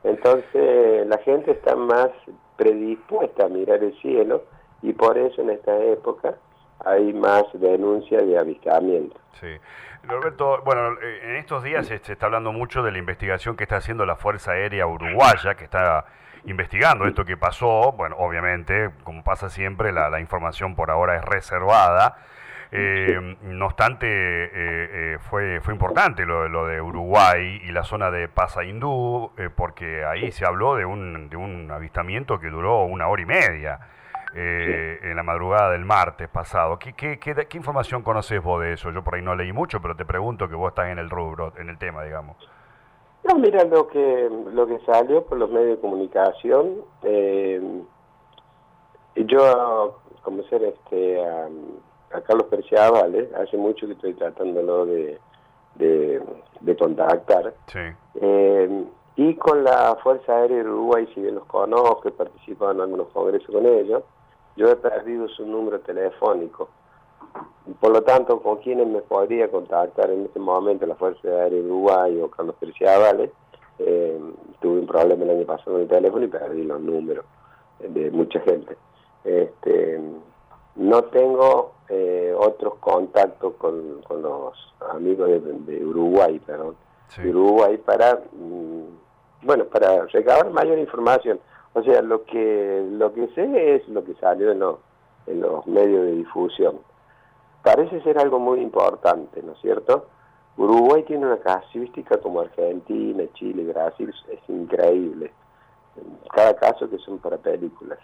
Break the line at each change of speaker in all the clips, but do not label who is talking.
Entonces la gente está más predispuesta a mirar el cielo y por eso en esta época hay más denuncias de avistamiento.
Sí. Roberto, bueno, en estos días se está hablando mucho de la investigación que está haciendo la Fuerza Aérea Uruguaya, que está investigando esto que pasó. Bueno, obviamente, como pasa siempre, la información por ahora es reservada. No obstante, fue importante lo de Uruguay y la zona de Paysandú, porque ahí se habló de un avistamiento que duró 1 hora y media. En la madrugada del martes pasado. ¿Qué información conoces vos de eso? Yo por ahí no leí mucho, pero te pregunto que vos estás en el rubro, en el tema, digamos.
No, mira lo que salió por los medios de comunicación. Yo, como ser a Carlos Perciabale, hace mucho que estoy tratándolo de contactar.
Sí.
Y con la Fuerza Aérea de Uruguay, si bien los conozco, he participado en algunos congresos con ellos, yo he perdido su número telefónico. Por lo tanto, con quienes me podría contactar en este momento, la Fuerza Aérea de Uruguay o Carlos Perciabale, tuve un problema el año pasado con el teléfono y perdí los números de mucha gente. No tengo otros contactos con los amigos de Uruguay, perdón,
Sí.
de Uruguay para recabar mayor información. O sea, lo que sé es lo que salió en los medios de difusión. Parece ser algo muy importante, ¿no es cierto? Uruguay tiene una casuística como Argentina, Chile, Brasil, es increíble. Cada caso que son para películas.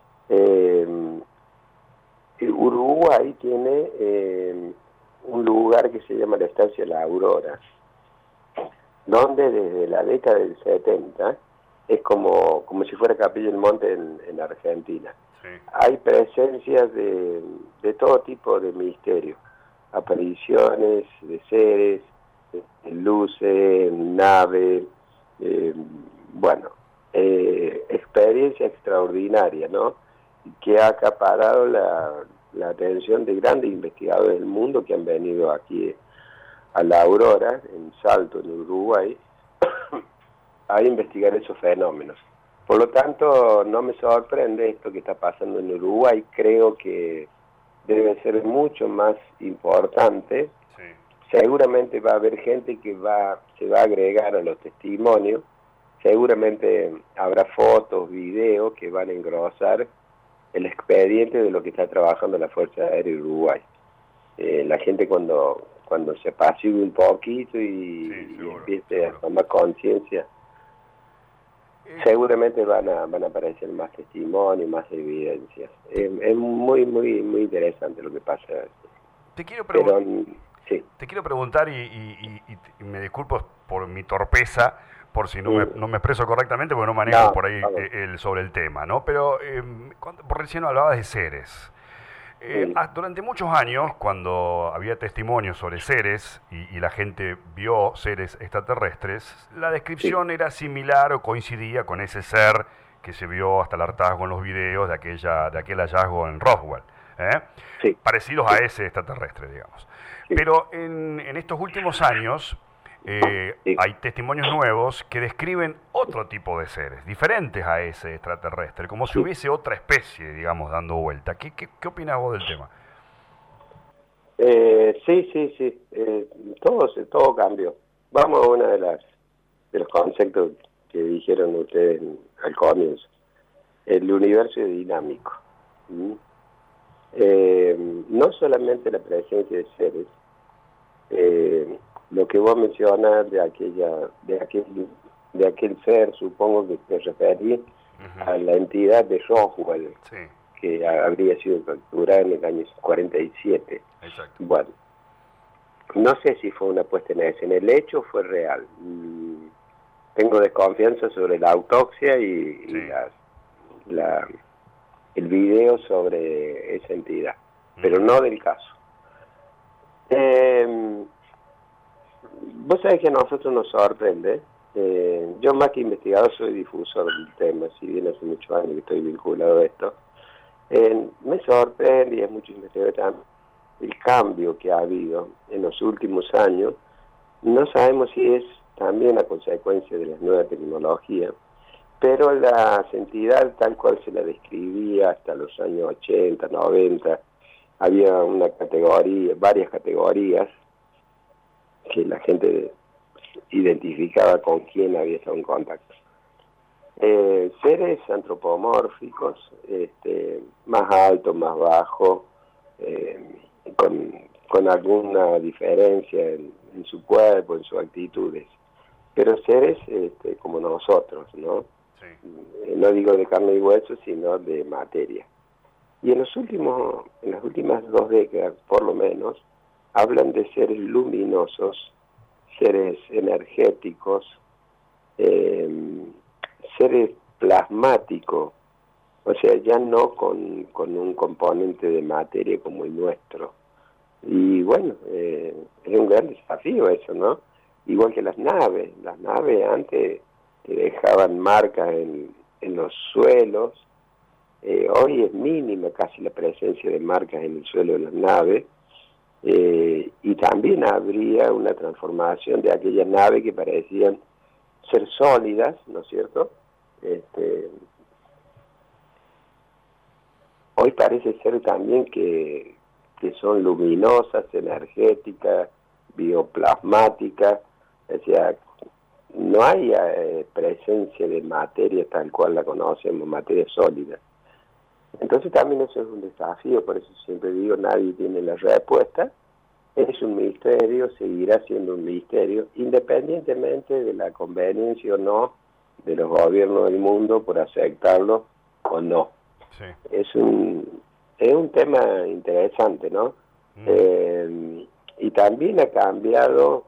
Uruguay tiene un lugar que se llama la Estancia La Aurora, donde desde la década del 70 es como si fuera Capilla del Monte en Argentina.
Sí.
Hay presencias de todo tipo de misterios, apariciones de seres, luces, naves, experiencia extraordinaria, ¿no? Que ha acaparado la atención de grandes investigadores del mundo que han venido aquí a La Aurora, en Salto, en Uruguay, a investigar esos fenómenos. Por lo tanto, no me sorprende esto que está pasando en Uruguay. Creo que debe ser mucho más importante.
Sí.
Seguramente va a haber gente que se va a agregar a los testimonios. Seguramente habrá fotos, videos que van a engrosar el expediente de lo que está trabajando la Fuerza Aérea de Uruguay. La gente cuando se apacigüe un poquito y empiece a tomar conciencia, seguramente van a aparecer más testimonios, más evidencias. Es muy interesante lo que pasa.
Te quiero
sí.
Te quiero preguntar, y me disculpo por mi torpeza, por si no me expreso correctamente, porque no manejo por ahí sobre el tema, ¿no? Pero por recién hablabas de seres. Durante muchos años, cuando había testimonios sobre seres y la gente vio seres extraterrestres, la descripción era similar o coincidía con ese ser que se vio hasta el hartazgo en los videos de aquel hallazgo en Roswell, parecidos a ese extraterrestre, digamos. Pero en estos últimos años hay testimonios nuevos que describen otro tipo de seres, diferentes a ese extraterrestre, como si hubiese otra especie, digamos, dando vuelta. ¿Qué opinas vos del tema?
Sí. Todo cambió. Vamos a uno de los conceptos que dijeron ustedes al comienzo. El universo es dinámico. No solamente la presencia de seres, lo que vos mencionas de aquel ser, supongo que te referís a la entidad de Roswell, que habría sido capturada en el año 47.
Exacto.
Bueno, no sé si fue una puesta en escena, el hecho fue real. Tengo desconfianza sobre la autopsia y el video sobre esa entidad, pero no del caso. Vos sabés que a nosotros nos sorprende. Yo más que investigador soy difusor del tema, si bien hace muchos años que estoy vinculado a esto. Me sorprende, y es mucho investigador también, el cambio que ha habido en los últimos años. No sabemos si es también a consecuencia de las nuevas tecnologías, pero las entidades tal cual se la describía hasta los años 80, 90, había una categoría, varias categorías que la gente identificaba con quién había estado en contacto. Seres antropomórficos, más altos, más bajos, con alguna diferencia en su cuerpo, en sus actitudes, pero seres como nosotros, ¿no? Sí. No digo de carne y hueso, sino de materia. Y en las últimas 2 décadas, por lo menos, hablan de seres luminosos, seres energéticos, seres plasmáticos, o sea, ya no con un componente de materia como el nuestro. Y bueno, es un gran desafío eso, ¿no? Igual que las naves antes te dejaban marcas en los suelos. Hoy es mínima casi la presencia de marcas en el suelo de las naves, y también habría una transformación de aquellas naves que parecían ser sólidas, ¿no es cierto? Hoy parece ser también que son luminosas, energéticas, bioplasmáticas, o sea, no hay presencia de materia tal cual la conocemos, materia sólida. Entonces también eso es un desafío, por eso siempre digo, nadie tiene la respuesta, es un misterio, seguirá siendo un misterio, independientemente de la conveniencia o no de los gobiernos del mundo por aceptarlo o no. Sí. Es un tema interesante, ¿no? Y también ha cambiado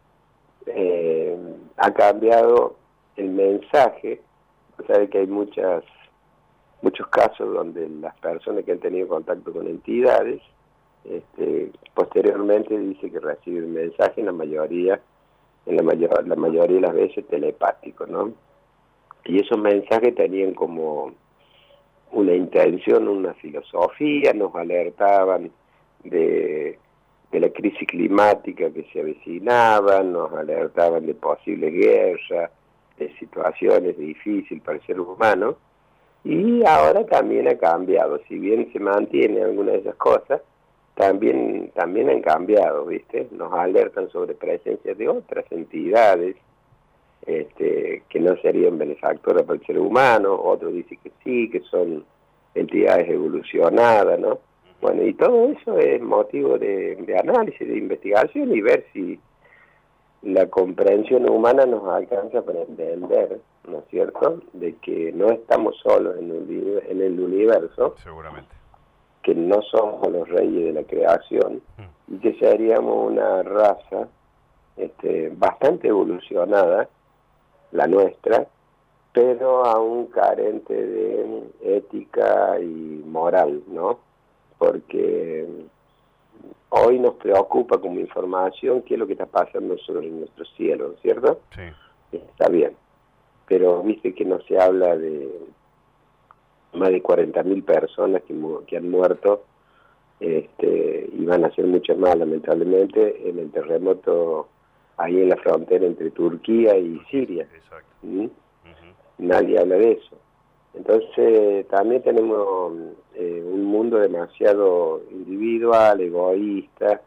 el mensaje. O sea, que hay muchos casos donde las personas que han tenido contacto con entidades, posteriormente dice que reciben mensaje la mayoría de las veces telepático, ¿no? Y esos mensajes tenían como una intención, una filosofía, nos alertaban de la crisis climática que se avecinaba, nos alertaban de posibles guerras, de situaciones difíciles para el ser humano, y ahora también ha cambiado, si bien se mantiene alguna de esas cosas, también han cambiado, ¿viste? Nos alertan sobre presencia de otras entidades, que no serían benefactoras para el ser humano, otros dicen que sí, que son entidades evolucionadas, ¿no? Bueno, y todo eso es motivo de análisis, de investigación y ver si la comprensión humana nos alcanza para entender, ¿no es cierto?, de que no estamos solos en el universo, seguramente, que no somos los reyes de la creación, y que seríamos una raza bastante evolucionada, la nuestra, pero aún carente de ética y moral, ¿no? Porque hoy nos preocupa como información qué es lo que está pasando sobre nuestro cielo, ¿cierto? Sí. Está bien, pero viste que no se habla de más de 40.000 personas que han muerto, y van a ser muchas más, lamentablemente, en el terremoto ahí en la frontera entre Turquía y Siria. Exacto. Nadie habla de eso. Entonces también tenemos un mundo demasiado individual, egoísta,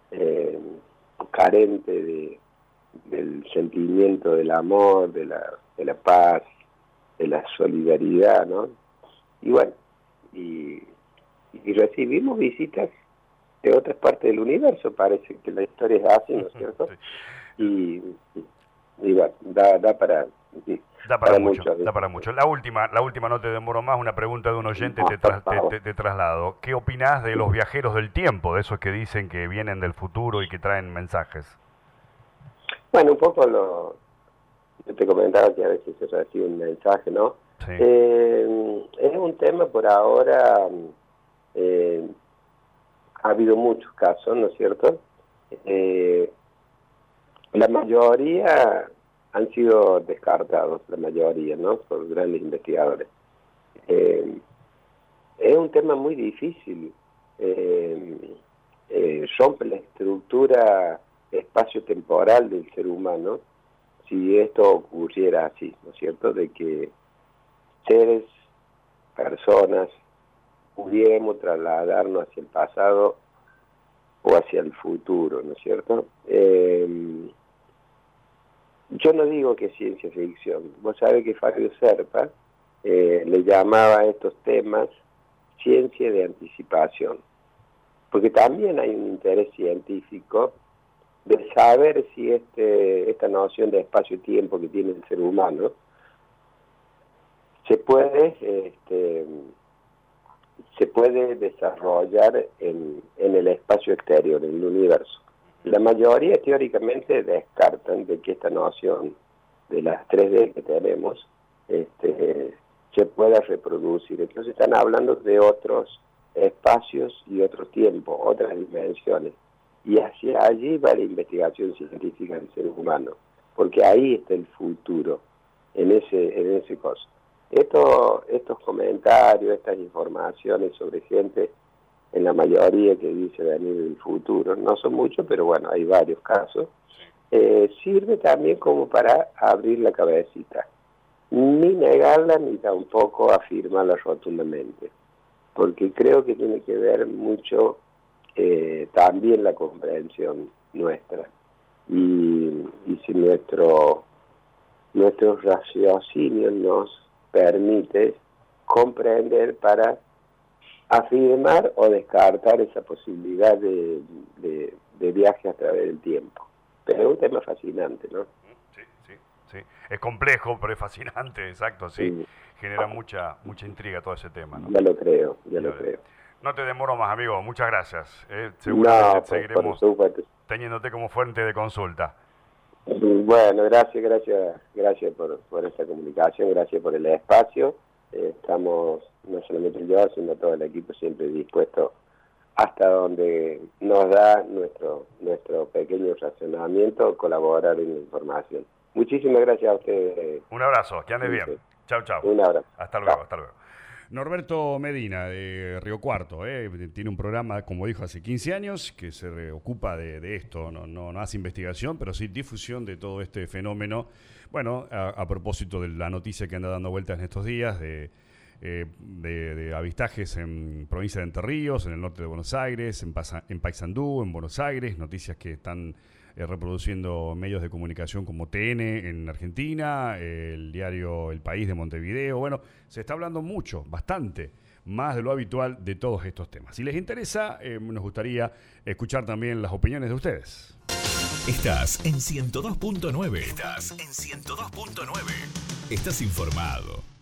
carente del sentimiento del amor, de la paz, de la solidaridad, ¿no? Y bueno, y recibimos visitas de otras partes del universo, parece que la historia es así, ¿no es cierto? Sí. Y bueno, da para... Sí.
Da para mucho. La última, no te demoro más, una pregunta de un oyente te traslado. ¿Qué opinás de los viajeros del tiempo, de esos que dicen que vienen del futuro y que traen mensajes?
Bueno, un poco yo te comentaba que a veces se recibe un mensaje, ¿no? Sí. Es un tema por ahora, ha habido muchos casos, ¿no es cierto? La mayoría han sido descartados, la mayoría, ¿no?, por grandes investigadores. Es un tema muy difícil, rompe la estructura espacio-temporal del ser humano si esto ocurriera así, ¿no es cierto?, de que seres, personas, pudiéramos trasladarnos hacia el pasado o hacia el futuro, ¿no es cierto? Yo no digo que es ciencia ficción. Vos sabés que Fabio Serpa le llamaba a estos temas ciencia de anticipación, porque también hay un interés científico de saber si esta noción de espacio-tiempo que tiene el ser humano se puede desarrollar en el espacio exterior, en el universo. La mayoría teóricamente descartan de que esta noción de las 3D que tenemos se pueda reproducir. Entonces están hablando de otros espacios y otros tiempos, otras dimensiones. Y hacia allí va la investigación científica del ser humano, porque ahí está el futuro, en ese caso. Estos comentarios, estas informaciones sobre gente, en la mayoría que dice venir del futuro, no son muchos, pero bueno, hay varios casos, sirve también como para abrir la cabecita, ni negarla ni tampoco afirmarla rotundamente, porque creo que tiene que ver mucho también la comprensión nuestra, y si nuestro raciocinio nos permite comprender para afirmar o descartar esa posibilidad de viaje a través del tiempo. Pero es un tema fascinante, ¿no?
Sí. Es complejo, pero es fascinante, exacto, sí. Genera mucha intriga todo ese tema, ¿no?
Ya lo creo.
No te demoro más, amigo. Muchas gracias. Seguramente seguiremos teniéndote como fuente de consulta.
Bueno, gracias por esta comunicación, gracias por el espacio. Estamos, no solamente yo, sino todo el equipo, siempre dispuesto hasta donde nos da nuestro pequeño razonamiento, colaborar en la información. Muchísimas gracias a ustedes.
Un abrazo, que andes bien. Chau.
Un abrazo.
Hasta luego. Norberto Medina, de Río Cuarto, tiene un programa, como dijo, hace 15 años, que se ocupa de esto, no hace investigación, pero sí difusión de todo este fenómeno. Bueno, a propósito de la noticia que anda dando vueltas en estos días, de avistajes en provincia de Entre Ríos, en el norte de Buenos Aires, en Paysandú, en Buenos Aires, noticias que están reproduciendo medios de comunicación como TN en Argentina, el diario El País de Montevideo. Bueno, se está hablando mucho, bastante, más de lo habitual de todos estos temas. Si les interesa, nos gustaría escuchar también las opiniones de ustedes.
Estás en 102.9. Estás informado.